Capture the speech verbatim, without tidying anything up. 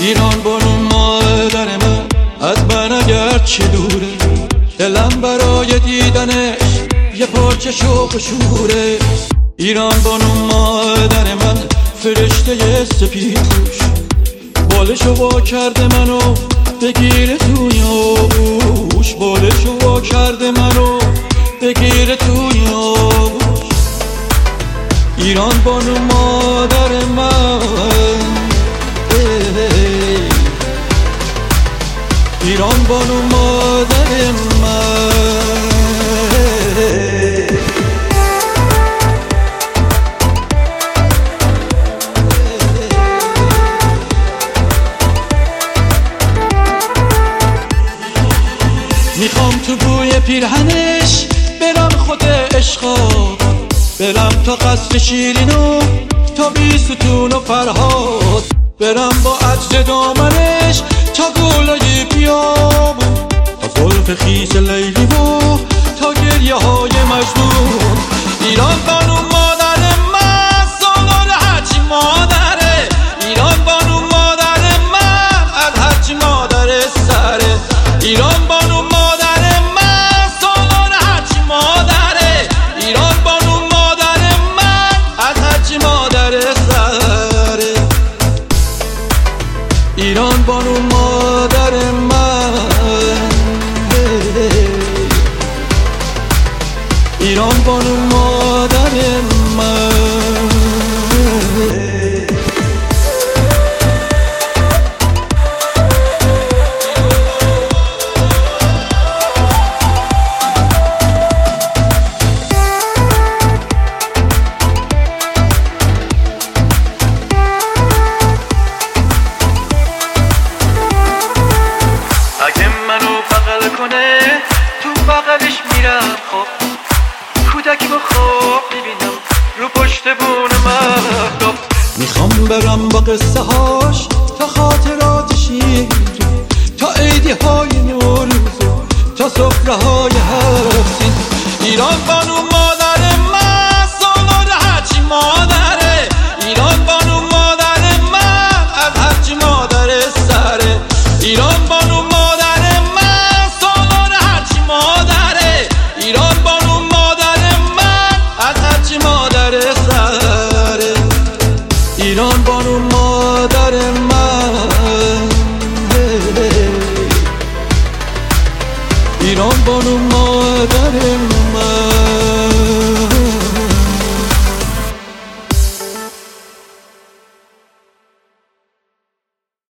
ایران بانو مادر من از من اگر چه دوره، دلم برای دیدنش یه پارچه شوق و شوره. ایران بانو مادر من فرشته سپیدپوش، بالشو وا کرده منو بگیره توی آغوش، بالشو وا کرده منو بگیره توی آغوش. ایران بانو مادر من، ایران بانو مادر من. میخوام تو بوی پیرهنش برم خود عشقات، برم تا قصر شیرینو تا بیستون و فرهاد، برم با عجل دامنش تا گلای بیابون، تا زلف خیس لیلی و تا گریه های مجنون. ایران بانو مادر من سالار هرچی مادره، ایران بانو مادر من از هرچی مادر سره. ایران بانو مادر من سالار هرچی مادره، ایران بانو مادر من از هرچی مادر سره. ایران بانو مادر من، ایران بانو مادر من. اگه منو بغل کنه تو بغلش میرم، خب کودکی با خواب میبینم رو پشت بون مهداب. میخوام برم با قصه هاش تا خاطرات شیرین، تا عیدی های نوروز، تا سفره های هر